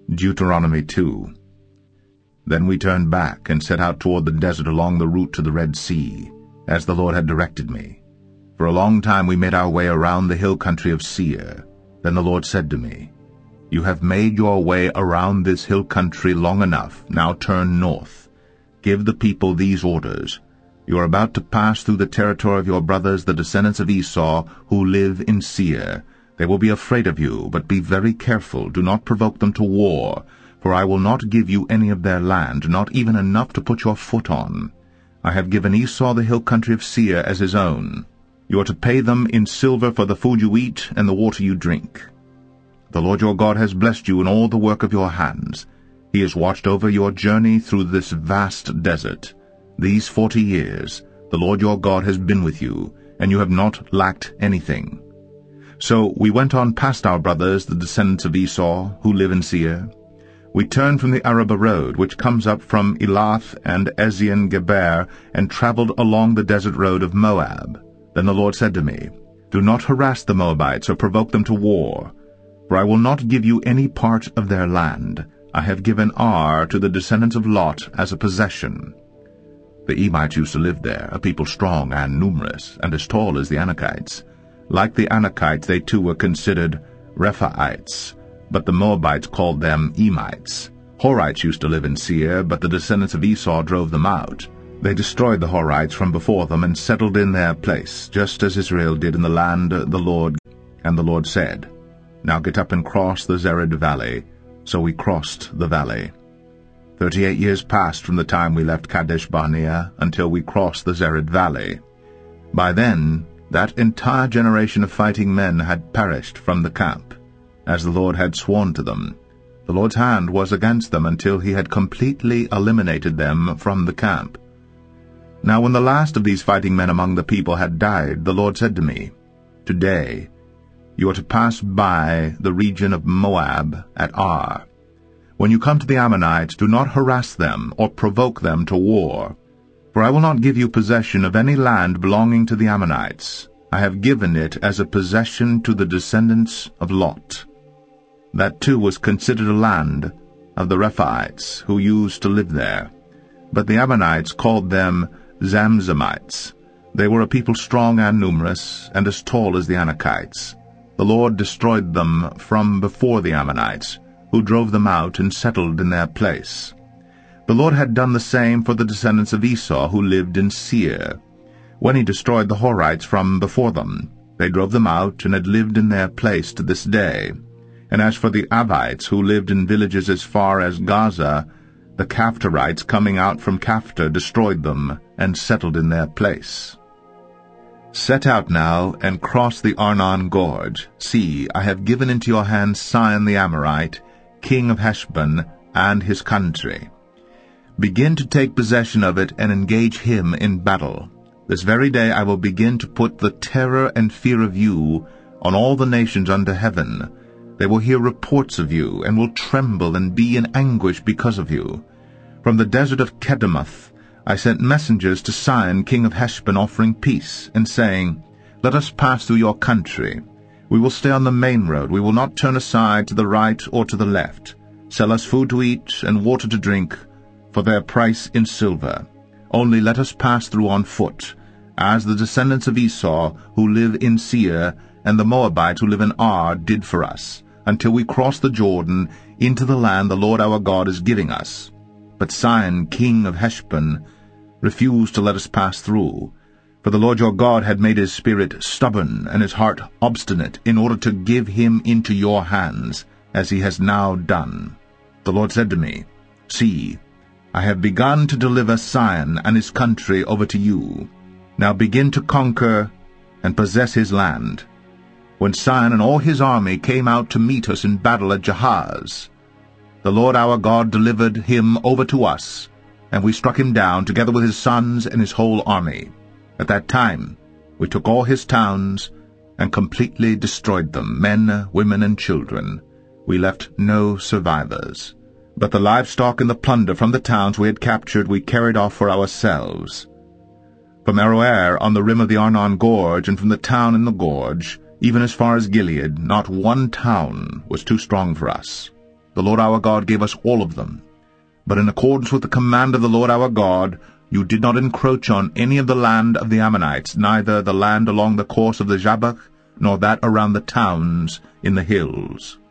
Deuteronomy 2. Then we turned back and set out toward the desert along the route to the Red Sea, as the Lord had directed me. For a long time we made our way around the hill country of Seir. Then the Lord said to me, "You have made your way around this hill country long enough. Now turn north. Give the people these orders. You are about to pass through the territory of your brothers, the descendants of Esau, who live in Seir. They will be afraid of you, but be very careful. Do not provoke them to war, for I will not give you any of their land, not even enough to put your foot on. I have given Esau the hill country of Seir as his own. You are to pay them in silver for the food you eat and the water you drink. The Lord your God has blessed you in all the work of your hands. He has watched over your journey through this vast desert. These 40 years the Lord your God has been with you, and you have not lacked anything." So we went on past our brothers, the descendants of Esau, who live in Seir. We turned from the Arabah road, which comes up from Elath and Ezion-Geber, and traveled along the desert road of Moab. Then the Lord said to me, "Do not harass the Moabites or provoke them to war, for I will not give you any part of their land. I have given Ar to the descendants of Lot as a possession." The Emites used to live there, a people strong and numerous, and as tall as the Anakites. Like the Anakites, they too were considered Rephaites, but the Moabites called them Emites. Horites used to live in Seir, but the descendants of Esau drove them out. They destroyed the Horites from before them and settled in their place, just as Israel did in the land the Lord. And the Lord said, "Now get up and cross the Zered valley." So we crossed the valley. 38 years passed from the time we left Kadesh Barnea until we crossed the Zered valley. By then, that entire generation of fighting men had perished from the camp, as the Lord had sworn to them. The Lord's hand was against them until he had completely eliminated them from the camp. Now when the last of these fighting men among the people had died, the Lord said to me, "Today you are to pass by the region of Moab at Ar. When you come to the Ammonites, do not harass them or provoke them to war, for I will not give you possession of any land belonging to the Ammonites. I have given it as a possession to the descendants of Lot." That too was considered a land of the Rephaites, who used to live there. But the Ammonites called them Zamzamites. They were a people strong and numerous, and as tall as the Anakites. The Lord destroyed them from before the Ammonites, who drove them out and settled in their place. The Lord had done the same for the descendants of Esau, who lived in Seir. When he destroyed the Horites from before them, they drove them out and had lived in their place to this day. And as for the Avites, who lived in villages as far as Gaza, the Caphtorites coming out from Caphtor destroyed them and settled in their place. Set out now and cross the Arnon Gorge. See, I have given into your hands Sihon the Amorite, king of Heshbon, and his country. Begin to take possession of it and engage him in battle. This very day I will begin to put the terror and fear of you on all the nations under heaven. They will hear reports of you, and will tremble and be in anguish because of you. From the desert of Kedemoth I sent messengers to Sihon, king of Heshbon, offering peace, and saying, "Let us pass through your country. We will stay on the main road. We will not turn aside to the right or to the left. Sell us food to eat and water to drink, for their price in silver. Only let us pass through on foot, as the descendants of Esau, who live in Seir, and the Moabites who live in Ar did for us, until we cross the Jordan into the land the Lord our God is giving us." But Sihon, king of Heshbon, refused to let us pass through, for the Lord your God had made his spirit stubborn and his heart obstinate, in order to give him into your hands, as he has now done. The Lord said to me, "See, I have begun to deliver Sihon and his country over to you. Now begin to conquer and possess his land." When Sihon and all his army came out to meet us in battle at Jahaz, the Lord our God delivered him over to us, and we struck him down, together with his sons and his whole army. At that time we took all his towns and completely destroyed them, men, women, and children. We left no survivors. But the livestock and the plunder from the towns we had captured we carried off for ourselves. From Aroer on the rim of the Arnon Gorge, and from the town in the gorge, even as far as Gilead, not one town was too strong for us. the Lord our God gave us all of them. But in accordance with the command of the Lord our God, you did not encroach on any of the land of the Ammonites, neither the land along the course of the Jabbok, nor that around the towns in the hills.